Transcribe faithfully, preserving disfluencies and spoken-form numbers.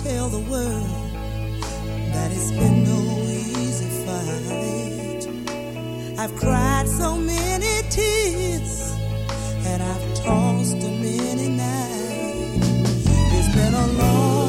tell the world that it's been no easy fight. I've cried so many tears and I've tossed a many nights. It's been a long